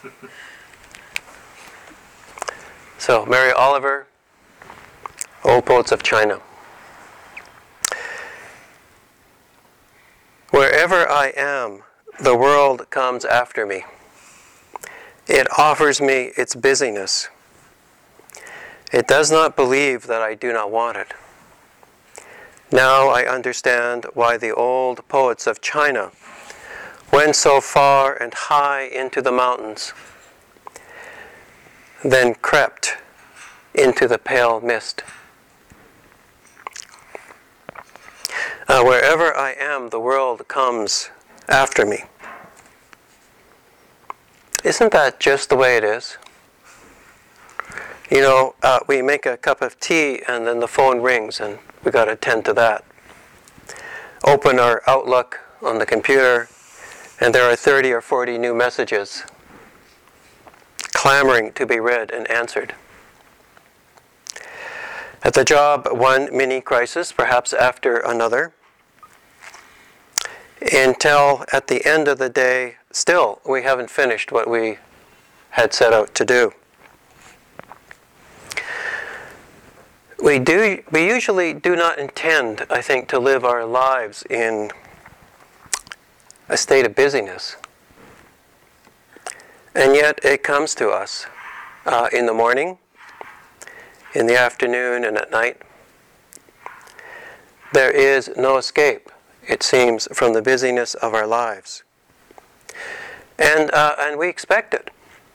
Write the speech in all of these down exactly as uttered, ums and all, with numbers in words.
So, Mary Oliver, Old Poets of China. Wherever I am, the world comes after me. It offers me its busyness. It does not believe that I do not want it. Now I understand why the old poets of China went so far and high into the mountains, then crept into the pale mist. Uh, wherever I am, the world comes after me. Isn't that just the way it is? You know, uh, we make a cup of tea and then the phone rings and we got to attend to that. Open our Outlook on the computer and there are thirty or forty new messages clamoring to be read and answered. At the job, one mini crisis, perhaps after another, until at the end of the day, still we haven't finished what we had set out to do. We do. We usually do not intend, I think, to live our lives in a state of busyness. And yet it comes to us uh, in the morning, in the afternoon, and at night. There is no escape, it seems, from the busyness of our lives. And, uh, and we expect it.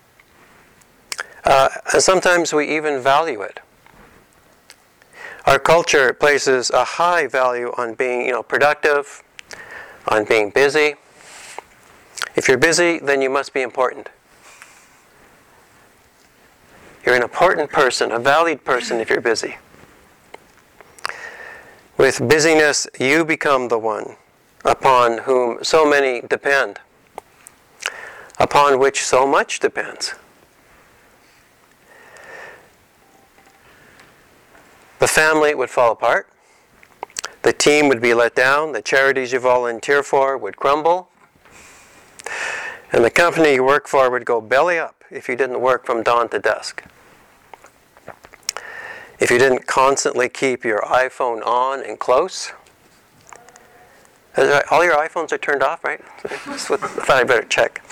Uh, and sometimes we even value it. Our culture places a high value on being, you know, productive, on being busy. If you're busy, then you must be important. You're an important person, a valued person if you're busy. With busyness, you become the one upon whom so many depend, upon which so much depends. The family would fall apart. The team would be let down. The charities you volunteer for would crumble. And the company you work for would go belly up if you didn't work from dawn to dusk. If you didn't constantly keep your iPhone on and close. All your iPhones are turned off, right? I thought I'd better check.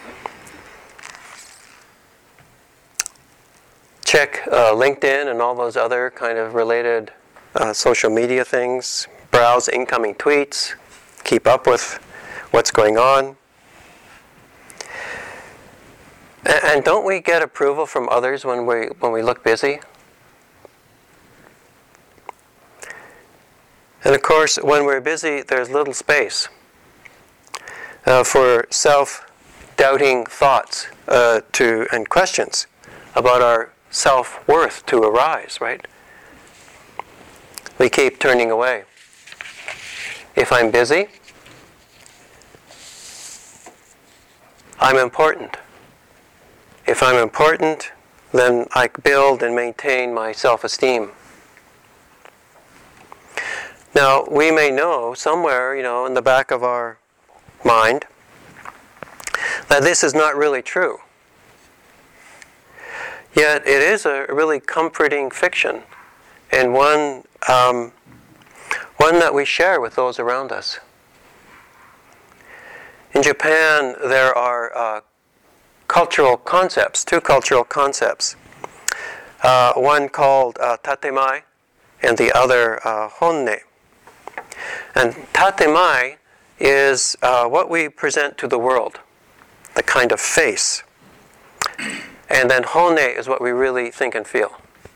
Check uh, LinkedIn and all those other kind of related uh, social media things. Browse incoming tweets. Keep up with what's going on. And, and don't we get approval from others when we when we look busy? And of course, when we're busy, there's little space uh, for self-doubting thoughts uh, to and questions about our self-worth to arise, right? We keep turning away. If I'm busy, I'm important. If I'm important, then I build and maintain my self-esteem. Now, we may know somewhere, you know, in the back of our mind that this is not really true. Yet it is a really comforting fiction, and one, um, one that we share with those around us. In Japan, there are uh, cultural concepts, two cultural concepts. Uh, one called uh, tatemae, and the other uh, honne. And tatemae is uh, what we present to the world, the kind of face. And then honne is what we really think and feel.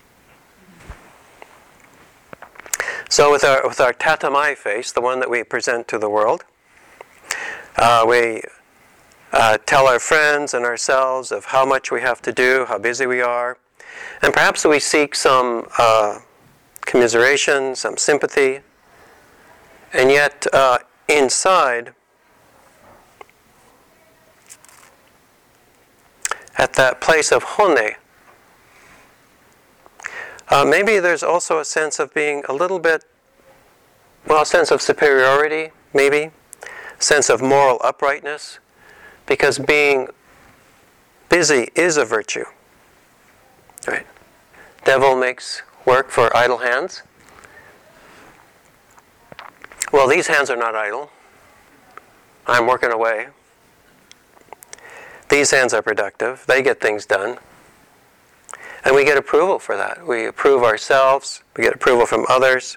So with our with our tatemae face, the one that we present to the world, uh, we uh, tell our friends and ourselves of how much we have to do, how busy we are, and perhaps we seek some uh, commiseration, some sympathy. And yet, uh, inside, at that place of honne, uh, maybe there's also a sense of being a little bit, well, a sense of superiority, maybe, a sense of moral uprightness, because being busy is a virtue. Right? Devil makes work for idle hands. Well, these hands are not idle. I'm working away. These hands are productive. They get things done. And we get approval for that. We approve ourselves. We get approval from others.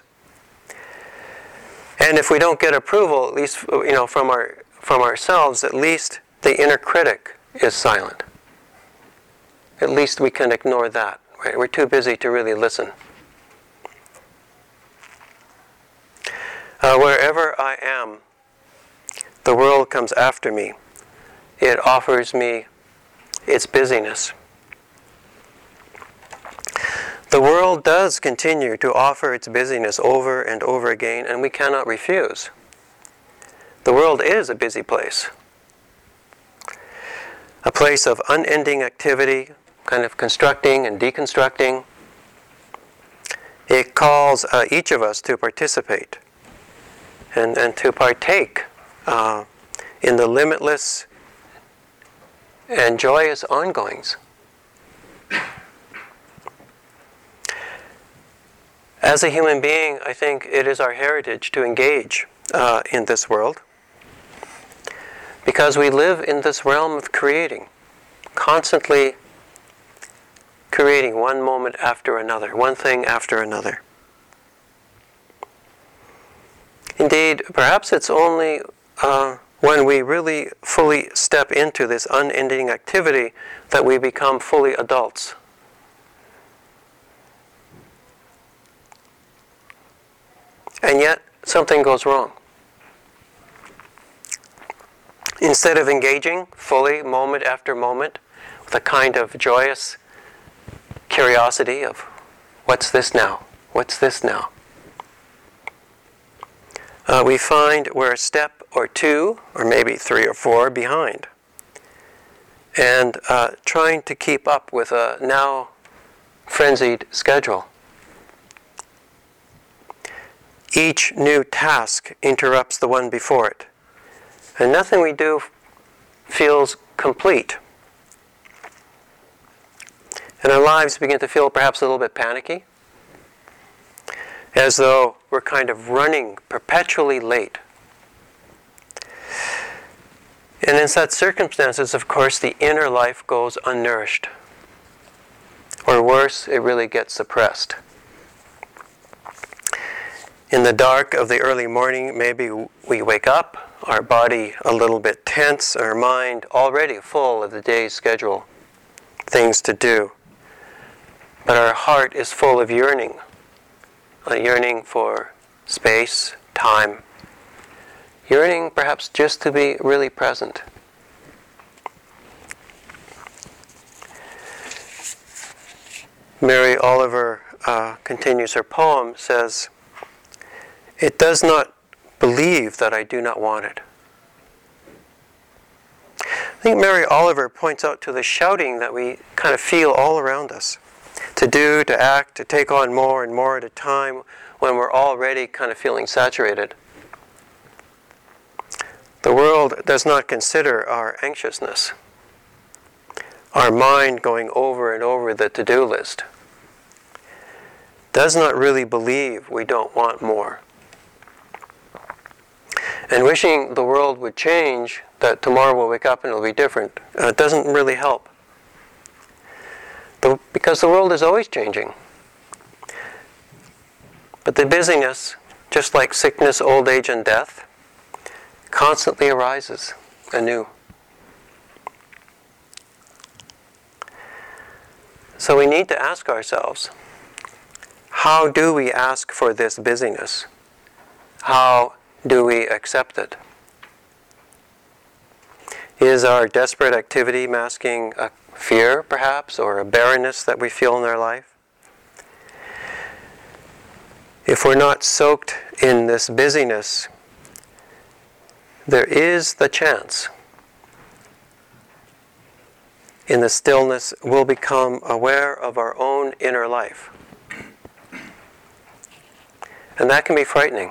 And if we don't get approval, at least you know from our from ourselves, at least the inner critic is silent. At least we can ignore that. Right? We're too busy to really listen. Uh, wherever I am, the world comes after me. It offers me its busyness. The world does continue to offer its busyness over and over again, and we cannot refuse. The world is a busy place. A place of unending activity, kind of constructing and deconstructing. It calls uh, each of us to participate and, and to partake uh, in the limitless and joyous ongoings. As a human being, I think it is our heritage to engage uh, in this world, because we live in this realm of creating, constantly creating one moment after another, one thing after another. Indeed, perhaps it's only uh, when we really fully step into this unending activity that we become fully adults. And yet, something goes wrong. Instead of engaging fully, moment after moment, with a kind of joyous curiosity of, what's this now? What's this now? Uh, we find we're a step or two, or maybe three or four behind. And uh, trying to keep up with a now frenzied schedule. Each new task interrupts the one before it. And nothing we do feels complete. And our lives begin to feel perhaps a little bit panicky, as though we're kind of running perpetually late. And in such circumstances, of course, the inner life goes unnourished. Or worse, it really gets suppressed. In the dark of the early morning, maybe we wake up, our body a little bit tense, our mind already full of the day's schedule, things to do. But our heart is full of yearning, a yearning for space, time, yearning perhaps just to be really present. Mary Oliver uh, continues her poem, says, "It does not believe that I do not want it." I think Mary Oliver points out to the shouting that we kind of feel all around us. To do, to act, to take on more and more at a time when we're already kind of feeling saturated. The world does not consider our anxiousness, our mind going over and over the to-do list. Does not really believe we don't want more. And wishing the world would change, that tomorrow we'll wake up and it'll be different, uh, doesn't really help. The, because the world is always changing. But the busyness, just like sickness, old age, and death, constantly arises anew. So we need to ask ourselves, how do we ask for this busyness? How do we accept it? Is our desperate activity masking a fear, perhaps, or a barrenness that we feel in our life? If we're not soaked in this busyness, there is the chance in the stillness we'll become aware of our own inner life. And that can be frightening.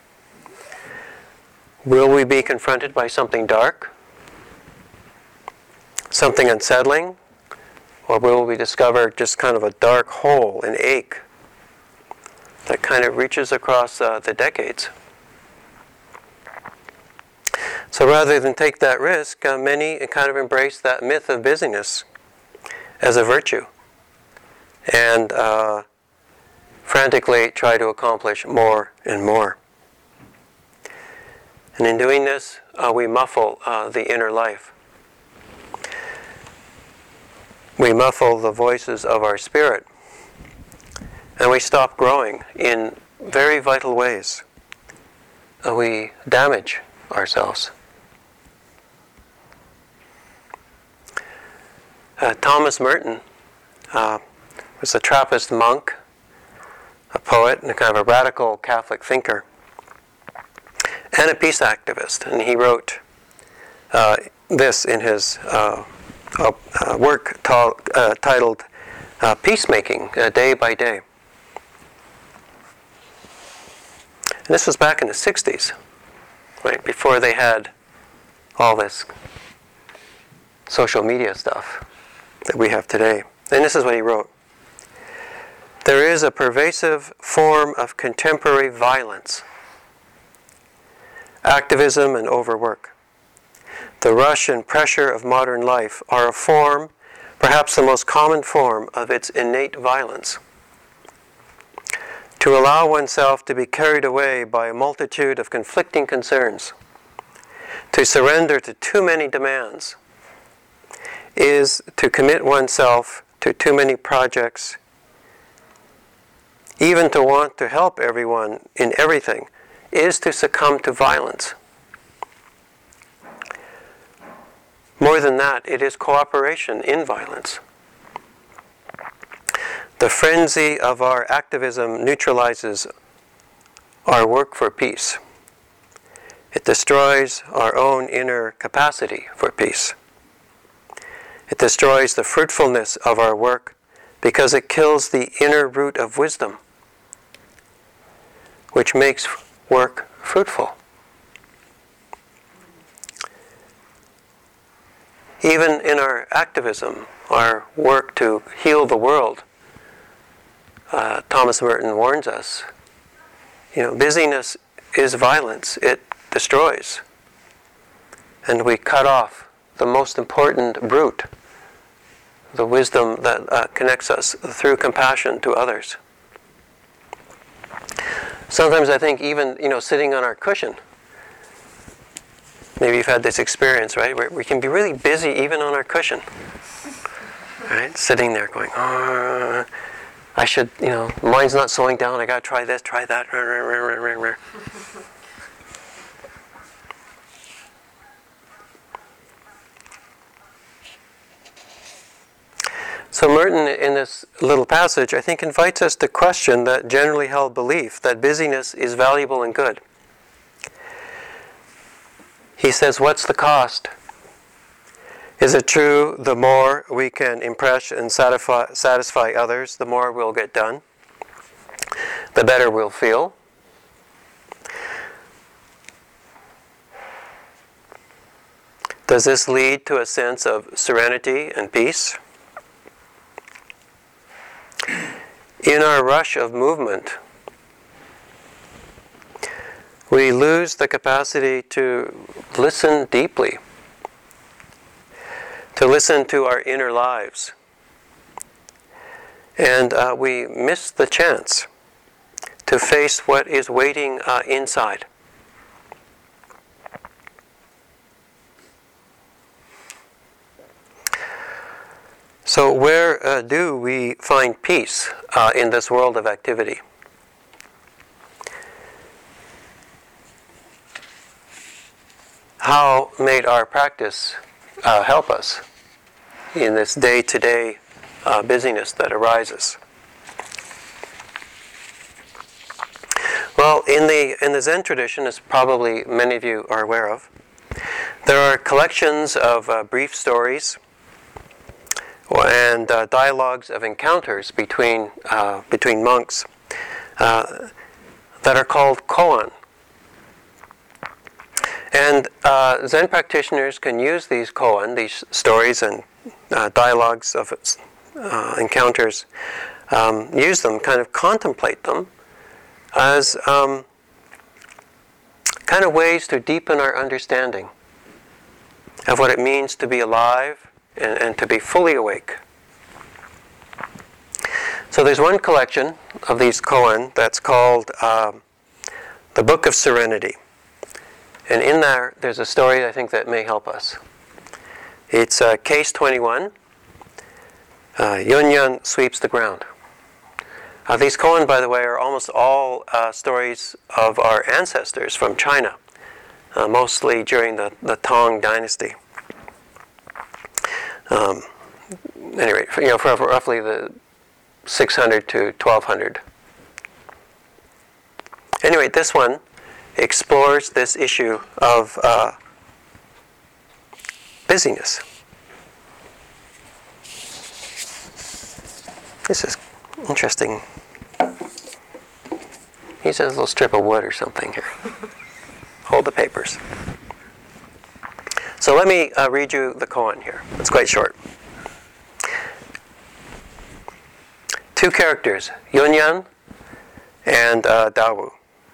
Will we be confronted by something dark? something unsettling, or will we discover just kind of a dark hole, an ache that kind of reaches across uh, the decades? So rather than take that risk, uh, many kind of embrace that myth of busyness as a virtue, and uh, frantically try to accomplish more and more. And in doing this, uh, we muffle uh, the inner life. We muffle the voices of our spirit, and we stop growing in very vital ways. Uh, we damage ourselves. Uh, Thomas Merton uh, was a Trappist monk, a poet, and a kind of a radical Catholic thinker, and a peace activist. And he wrote uh, this in his uh, uh, uh, work ta- uh, titled uh, Peacemaking, uh, Day by Day. And this was back in the sixties, right, before they had all this social media stuff that we have today. And this is what he wrote. There is a pervasive form of contemporary violence, activism, and overwork. The rush and pressure of modern life are a form, perhaps the most common form, of its innate violence. To allow oneself to be carried away by a multitude of conflicting concerns, to surrender to too many demands, is to commit oneself to too many projects. Even to want to help everyone in everything is to succumb to violence. More than that, it is cooperation in violence. The frenzy of our activism neutralizes our work for peace. It destroys our own inner capacity for peace. It destroys the fruitfulness of our work because it kills the inner root of wisdom, which makes work fruitful. Even in our activism, our work to heal the world, uh, Thomas Merton warns us, you know, busyness is violence. It destroys. And we cut off the most important root, the wisdom that uh, connects us through compassion to others. Sometimes I think even, you know, sitting on our cushion, maybe you've had this experience, right, where we can be really busy even on our cushion, right, sitting there going, oh, I should, you know, mind's not slowing down, I gotta try this, try that. So Merton, in this little passage, I think invites us to question that generally held belief that busyness is valuable and good. He says, what's the cost? Is it true the more we can impress and satisfy, satisfy others, the more we'll get done? The better we'll feel? Does this lead to a sense of serenity and peace? In our rush of movement, we lose the capacity to listen deeply, to listen to our inner lives. And uh, we miss the chance to face what is waiting uh, inside. So where uh, do we find peace uh, in this world of activity? How may our practice uh, help us in this day-to-day uh, busyness that arises? Well, in the in the Zen tradition, as probably many of you are aware of, there are collections of uh, brief stories and uh, dialogues of encounters between uh, between monks uh, that are called koan. And uh, Zen practitioners can use these koan, these stories and uh, dialogues, of its uh, encounters, um, use them, kind of contemplate them as um, kind of ways to deepen our understanding of what it means to be alive and, and to be fully awake. So there's one collection of these koan that's called um, The Book of Serenity. And in there, there's a story I think that may help us. It's uh, case twenty-one, uh, Yunyan sweeps the ground. Uh, these koan, by the way, are almost all uh, stories of our ancestors from China, uh, mostly during the, the Tang Dynasty. Um, anyway, you know, for roughly the six hundred to twelve hundred. Anyway, this one explores this issue of uh, busyness. This is interesting. He says a little strip of wood or something here. Hold the papers. So let me uh, read you the koan here. It's quite short. Two characters, Yunyan and uh, Dawu.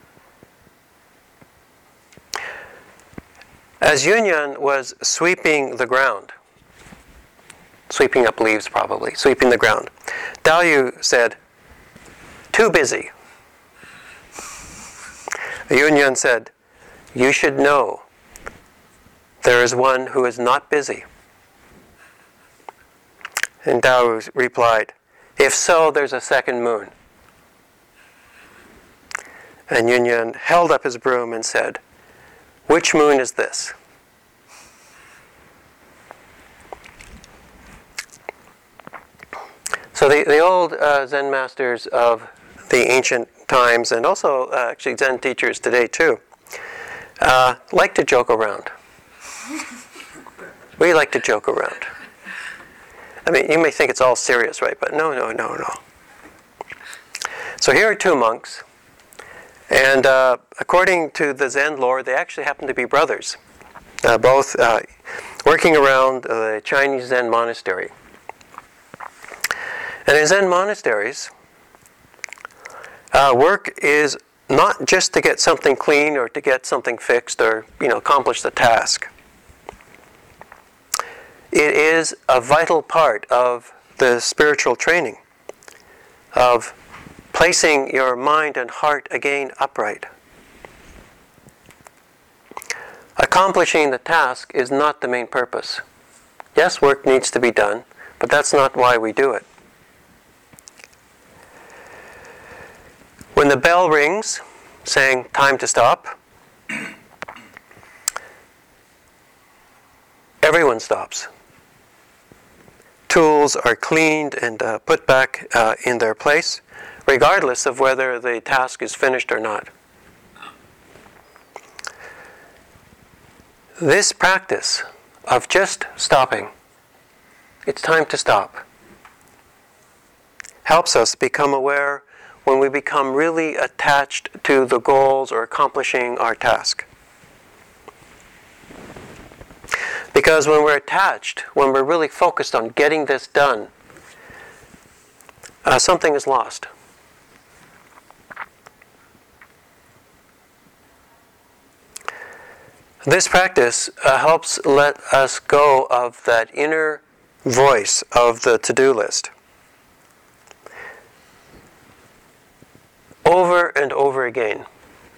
As Yunyan was sweeping the ground, sweeping up leaves probably, sweeping the ground, Dawu said, "Too busy." Yunyan said, "You should know there is one who is not busy." And Dawu replied, "If so, there's a second moon." And Yunyan held up his broom and said, "Which moon is this?" So the, the old uh, Zen masters of the ancient times, and also uh, actually Zen teachers today too, uh, like to joke around. We like to joke around. I mean, you may think it's all serious, right? But no, no, no, no. So here are two monks, and uh, according to the Zen lore, they actually happen to be brothers, uh, both uh, working around the Chinese Zen monastery. And in Zen monasteries, uh, work is not just to get something clean or to get something fixed or, you know, accomplish the task. It is a vital part of the spiritual training, of placing your mind and heart again upright. Accomplishing the task is not the main purpose. Yes, work needs to be done, but that's not why we do it. When the bell rings, saying time to stop, everyone stops. Tools are cleaned and uh, put back uh, in their place, regardless of whether the task is finished or not. This practice of just stopping, it's time to stop, helps us become aware when we become really attached to the goals or accomplishing our task. Because when we're attached, when we're really focused on getting this done, uh, something is lost. This practice uh, helps let us go of that inner voice of the to-do list. Over and over again.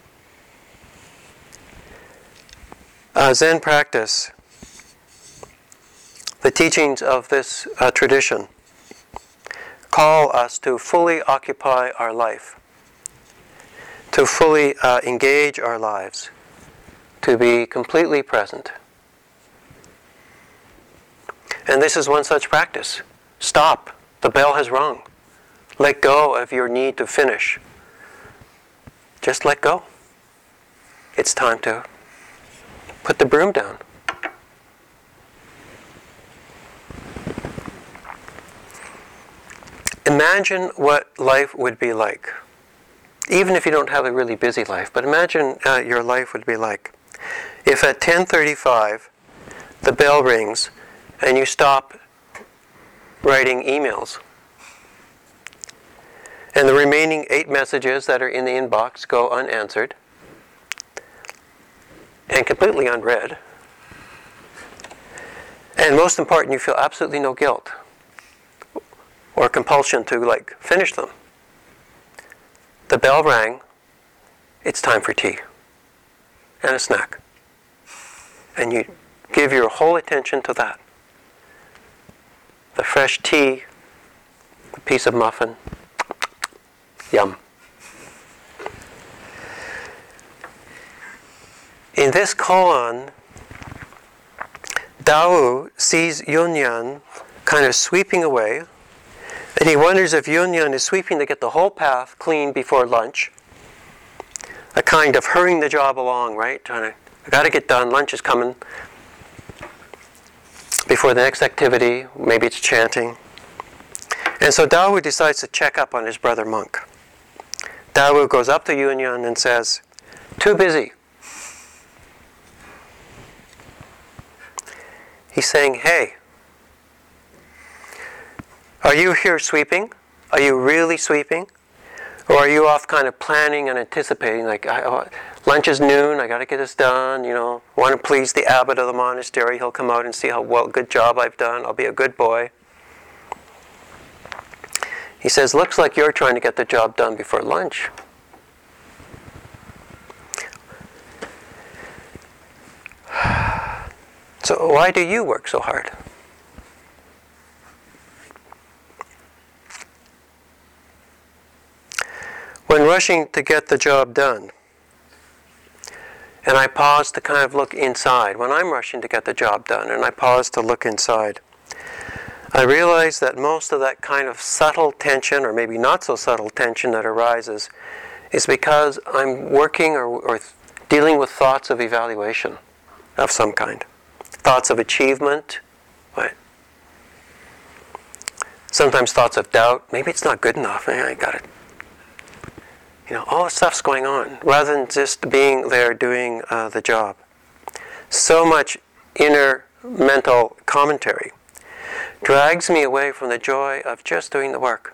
Uh, Zen practice, the teachings of this uh, tradition, call us to fully occupy our life, to fully uh, engage our lives, to be completely present. And this is one such practice. Stop. The bell has rung. Let go of your need to finish. Just let go. It's time to put the broom down. Imagine what life would be like, even if you don't have a really busy life, but imagine uh, your life would be like if at ten thirty-five the bell rings and you stop writing emails. And the remaining eight messages that are in the inbox go unanswered and completely unread. And most important, you feel absolutely no guilt or compulsion to like finish them. The bell rang, it's time for tea and a snack. And you give your whole attention to that. The fresh tea, the piece of muffin, yum. In this koan, Dao sees Yunyan kind of sweeping away, and he wonders if Yunyan is sweeping to get the whole path clean before lunch. A kind of hurrying the job along, right? Trying to, I got to get done, lunch is coming. Before the next activity, maybe it's chanting. And so Dawu decides to check up on his brother monk. Dawu goes up to Yunyan and says, "Too busy." He's saying, "Hey, are you here sweeping? Are you really sweeping? Or are you off kind of planning and anticipating, like, I, oh, lunch is noon, I got to get this done, you know, want to please the abbot of the monastery, he'll come out and see how well, good job I've done, I'll be a good boy." He says, "Looks like you're trying to get the job done before lunch." So why do you work so hard? When rushing to get the job done, and I pause to kind of look inside, when I'm rushing to get the job done, and I pause to look inside, I realize that most of that kind of subtle tension, or maybe not so subtle tension that arises, is because I'm working or, or dealing with thoughts of evaluation of some kind. Thoughts of achievement, right? Sometimes thoughts of doubt. Maybe it's not good enough. I got it. You know, all this stuff's going on, rather than just being there doing uh, the job. So much inner mental commentary drags me away from the joy of just doing the work.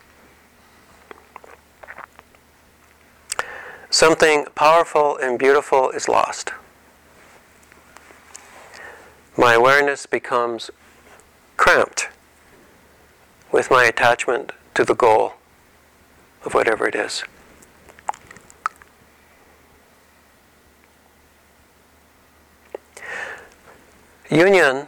Something powerful and beautiful is lost. My awareness becomes cramped with my attachment to the goal of whatever it is. Yunyan,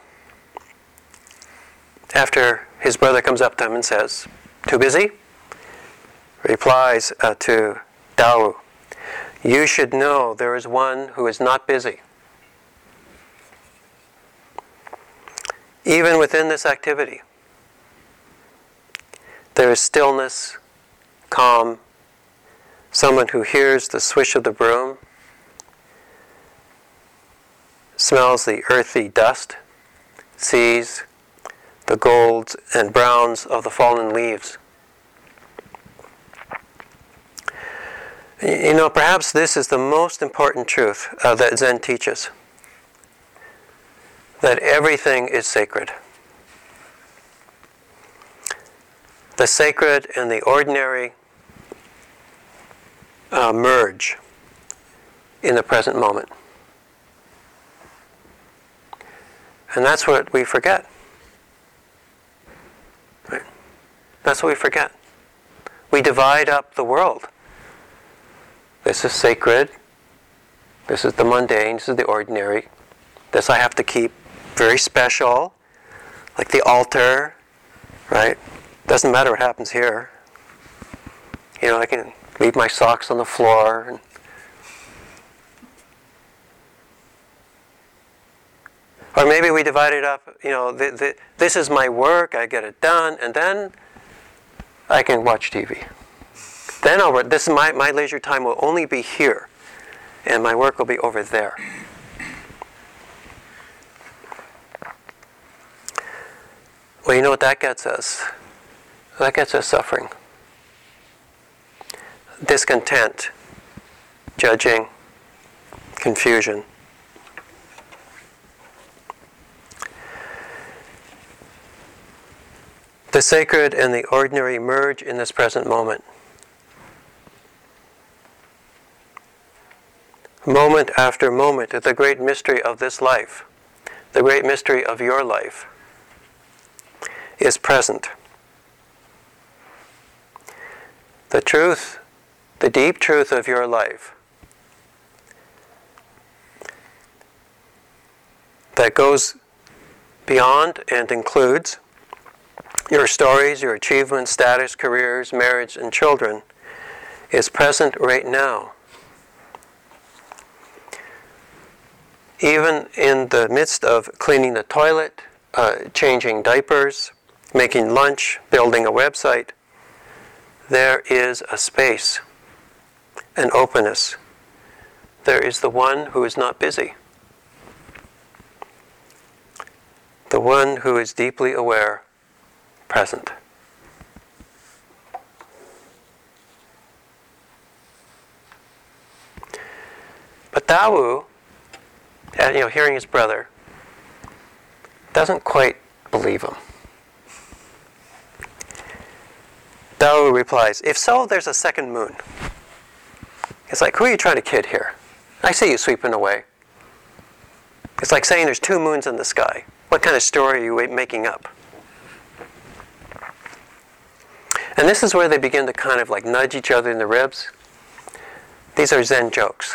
after his brother comes up to him and says, "Too busy?" replies uh, to Dawu, "You should know there is one who is not busy. Even within this activity, there is stillness, calm, someone who hears the swish of the broom, smells the earthy dust, sees the golds and browns of the fallen leaves." You know, perhaps this is the most important truth uh, that Zen teaches. That everything is sacred. The sacred and the ordinary uh, merge in the present moment. And that's what we forget. Right? That's what we forget. We divide up the world. This is sacred. This is the mundane. This is the ordinary. This I have to keep very special, like the altar, right? Doesn't matter what happens here. You know, I can leave my socks on the floor. And or maybe we divide it up, you know, the, the, this is my work, I get it done, and then I can watch T V. Then I'll, this is my, my leisure time will only be here, and my work will be over there. Well, you know what that gets us? That gets us suffering. Discontent, judging, confusion. The sacred and the ordinary merge in this present moment. Moment after moment, the great mystery of this life, the great mystery of your life, is present. The truth, the deep truth of your life, that goes beyond and includes your stories, your achievements, status, careers, marriage, and children, is present right now. Even in the midst of cleaning the toilet, uh, changing diapers, making lunch, building a website, there is a space, an openness. There is the one who is not busy. The one who is deeply aware, present. But Dawu, you know, hearing his brother, doesn't quite believe him. Dawu replies, if so, there's a second moon. It's like, who are you trying to kid here? I see you sweeping away. It's like saying there's two moons in the sky. What kind of story are you making up? And this is where they begin to kind of like nudge each other in the ribs. These are Zen jokes.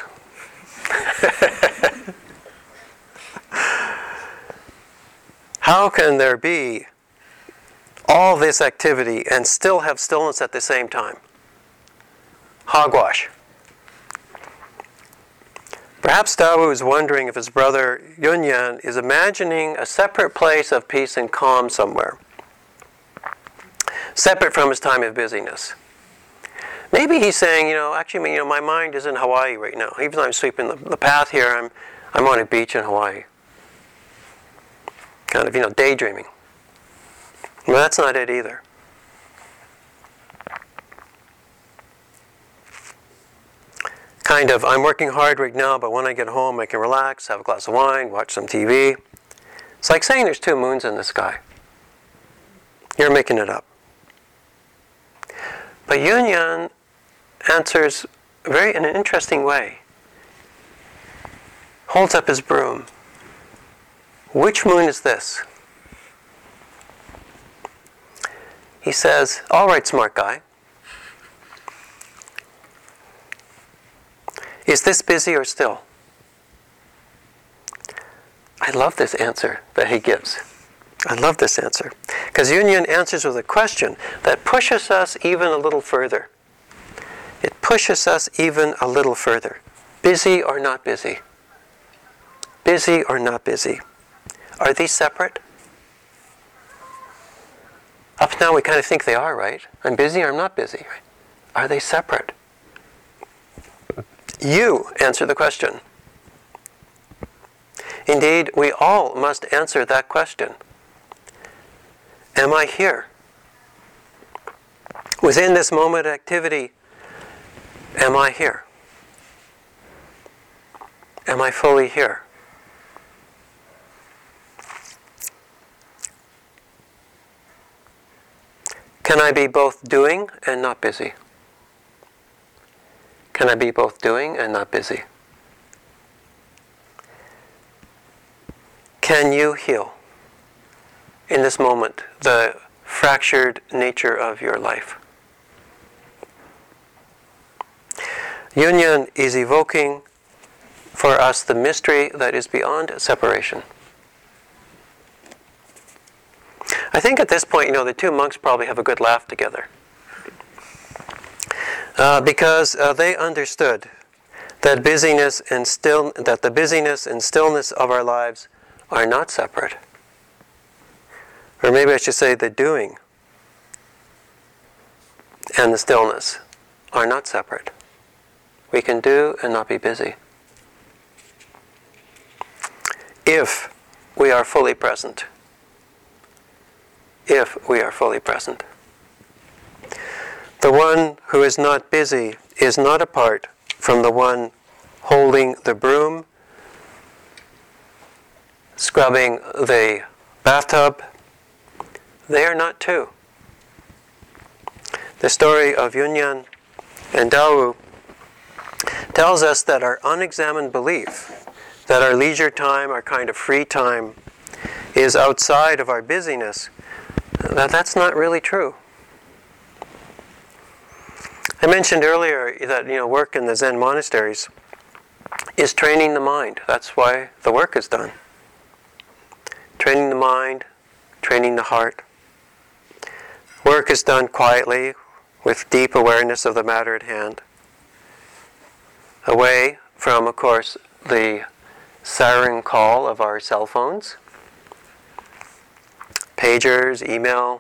How can there be all this activity and still have stillness at the same time? Hogwash. Perhaps Dawu is wondering if his brother Yunyan is imagining a separate place of peace and calm somewhere, separate from his time of busyness. Maybe he's saying, you know, actually, you know, my mind is in Hawaii right now. Even though I'm sweeping the, the path here, I'm, I'm on a beach in Hawaii. Kind of, you know, daydreaming. Well, that's not it either. Kind of, I'm working hard right now, but when I get home, I can relax, have a glass of wine, watch some T V. It's like saying there's two moons in the sky. You're making it up. But Yunyan answers very in an interesting way. Holds up his broom. Which moon is this? He says, all right, smart guy. Is this busy or still? I love this answer that he gives. I love this answer. Because Yunyan answers with a question that pushes us even a little further. It pushes us even a little further. Busy or not busy? Busy or not busy? Are these separate? Up to now we kind of think they are, right? I'm busy or I'm not busy. Right? Are they separate? You answer the question. Indeed, we all must answer that question. Am I here? Within this moment of activity, am I here? Am I fully here? Can I be both doing and not busy? Can I be both doing and not busy? Can you heal in this moment the fractured nature of your life? Yunyan is evoking for us the mystery that is beyond separation. I think at this point, you know, the two monks probably have a good laugh together. Uh, because uh, they understood that busyness and still that the busyness and stillness of our lives are not separate. Or maybe I should say the doing and the stillness are not separate. We can do and not be busy. If we are fully present. If we are fully present. The one who is not busy is not apart from the one holding the broom, scrubbing the bathtub. They are not two. The story of Yunyan and Dawu tells us that our unexamined belief, that our leisure time, our kind of free time, is outside of our busyness, that that's not really true. I mentioned earlier that, you know, work in the Zen monasteries is training the mind. That's why the work is done. Training the mind, training the heart. Work is done quietly, with deep awareness of the matter at hand. Away from, of course, the siren call of our cell phones, pagers, email.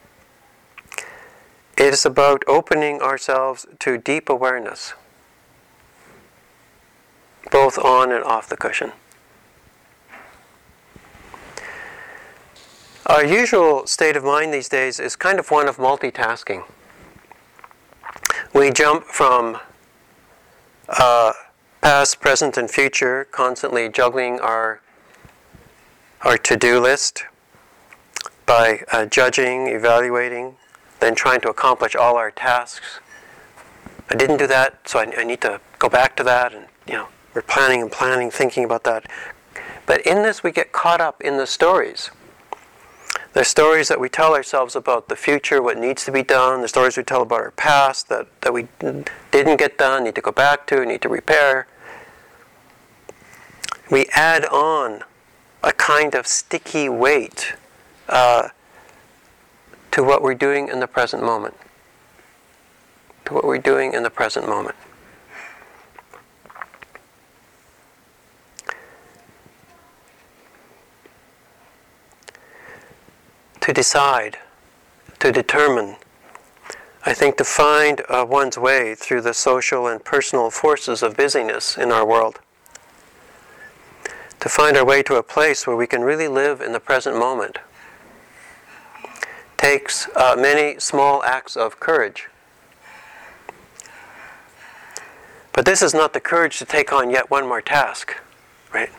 It is about opening ourselves to deep awareness, both on and off the cushion. Our usual state of mind these days is kind of one of multitasking. We jump from uh, past, present, and future, constantly juggling our, our to-do list by uh, judging, evaluating, then trying to accomplish all our tasks. I didn't do that, so I, I need to go back to that, and you know, we're planning and planning, thinking about that. But in this, we get caught up in the stories. The stories that we tell ourselves about the future, what needs to be done, the stories we tell about our past that, that we didn't get done, need to go back to, need to repair. We add on a kind of sticky weight uh, to what we're doing in the present moment. To what we're doing in the present moment. To decide, to determine, I think to find uh, one's way through the social and personal forces of busyness in our world. To find our way to a place where we can really live in the present moment takes uh, many small acts of courage. But this is not the courage to take on yet one more task, right?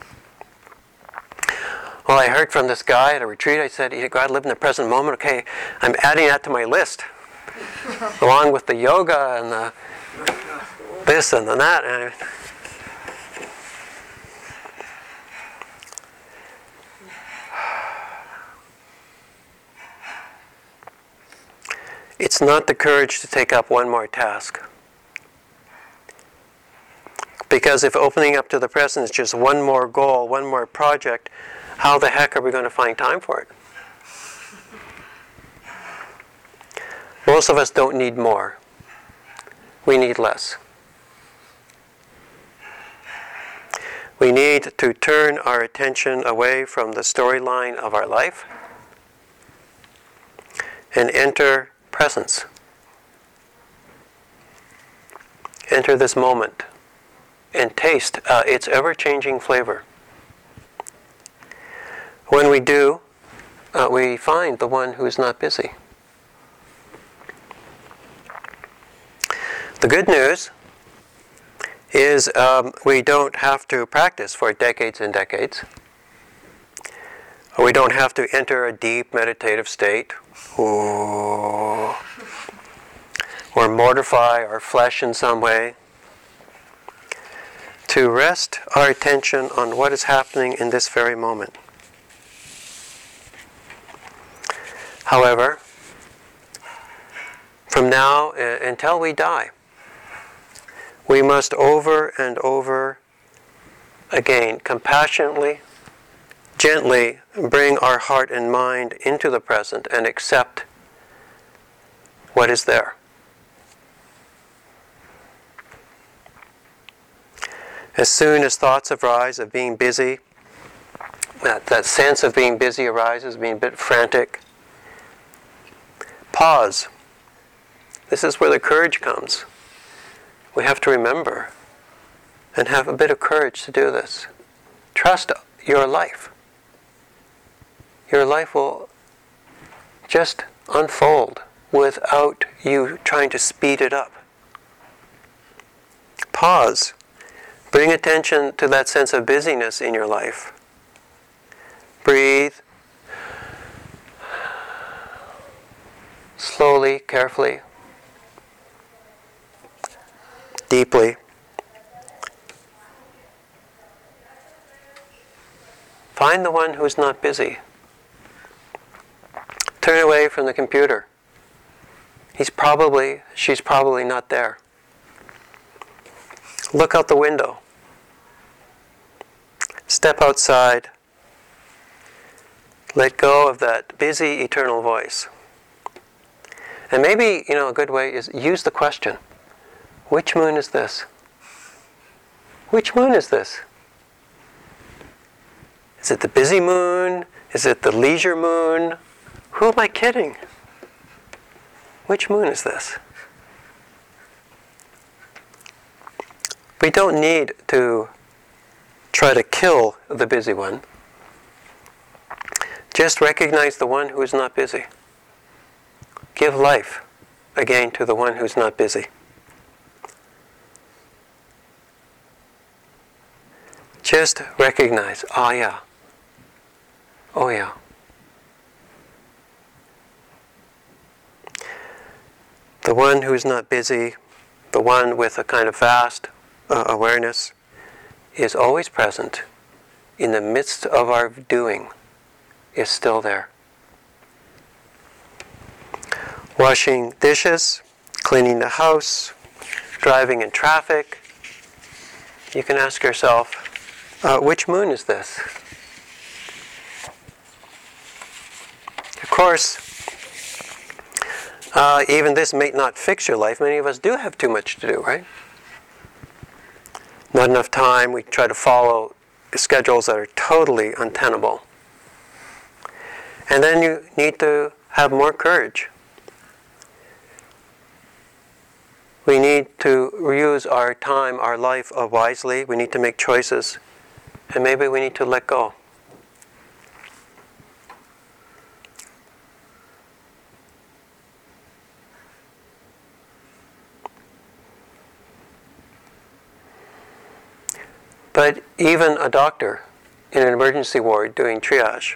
Well, I heard from this guy at a retreat. I said, you got to live in the present moment. Okay, I'm adding that to my list, along with the yoga and the this and the that. And it's not the courage to take up one more task. Because if opening up to the present is just one more goal, one more project, how the heck are we going to find time for it? Most of us don't need more. We need less. We need to turn our attention away from the storyline of our life and enter presence. Enter this moment and taste uh, its ever-changing flavor. When we do, uh, we find the one who is not busy. The good news is um, we don't have to practice for decades and decades. We don't have to enter a deep meditative state or, or mortify our flesh in some way. To rest our attention on what is happening in this very moment. However, from now uh, until we die, we must over and over again, compassionately, gently bring our heart and mind into the present and accept what is there. As soon as thoughts arise of being busy, that, that sense of being busy arises, being a bit frantic, pause. This is where the courage comes. We have to remember and have a bit of courage to do this. Trust your life. Your life will just unfold without you trying to speed it up. Pause. Bring attention to that sense of busyness in your life. Breathe. Slowly, carefully. deeply. Find the one who's not busy. Turn away from the computer. He's probably, she's probably not there. Look out the window. Step outside. Let go of that busy eternal voice. And maybe, you know, a good way is use the question. Which moon is this? Which moon is this? Is it the busy moon? Is it the leisure moon? Who am I kidding? Which moon is this? We don't need to try to kill the busy one. Just recognize the one who is not busy. Give life again to the one who's not busy. Just recognize, ah yeah, oh yeah. The one who's not busy, the one with a kind of vast uh, awareness, is always present in the midst of our doing, is still there. Washing dishes, cleaning the house, driving in traffic. You can ask yourself, uh, which moon is this? Of course, uh, even this may not fix your life. Many of us do have too much to do, right? Not enough time. We try to follow schedules that are totally untenable. And then you need to have more courage. We need to use our time, our life uh, wisely. We need to make choices. And maybe we need to let go. But even a doctor in an emergency ward doing triage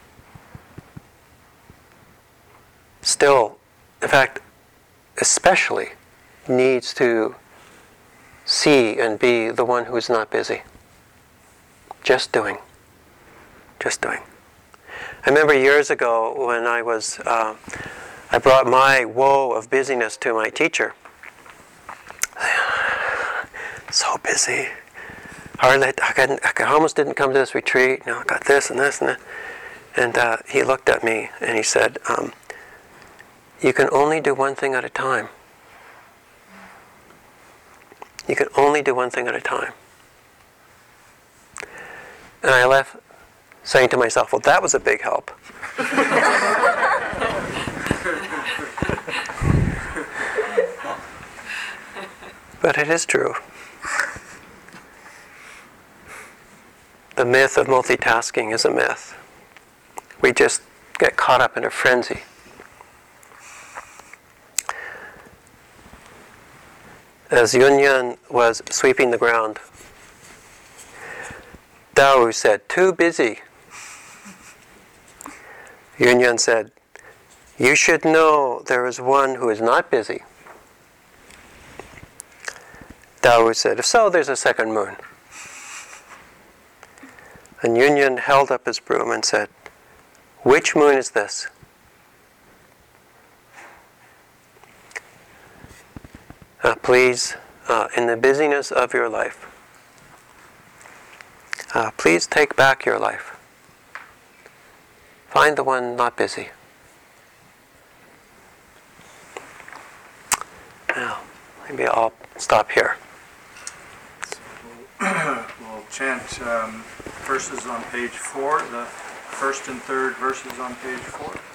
still, in fact, especially needs to see and be the one who's not busy. Just doing. Just doing. I remember years ago when I was, uh, I brought my woe of busyness to my teacher. So busy. Hardly, I, couldn't, I almost didn't come to this retreat. You know, I got this and this and that. And uh, he looked at me and he said, um, you can only do one thing at a time. You can only do one thing at a time. And I left saying to myself, well, that was a big help. But it is true. The myth of multitasking is a myth. We just get caught up in a frenzy. As Yunyan was sweeping the ground, Tao said, too busy. Yunyan said, you should know there is one who is not busy. Tao said, if so, there's a second moon. And Yunyan held up his broom and said, which moon is this? Uh, please, uh, in the busyness of your life, uh, please take back your life. Find the one not busy. Now, maybe I'll stop here. We'll chant um, verses on page four, the first and third verses on page four.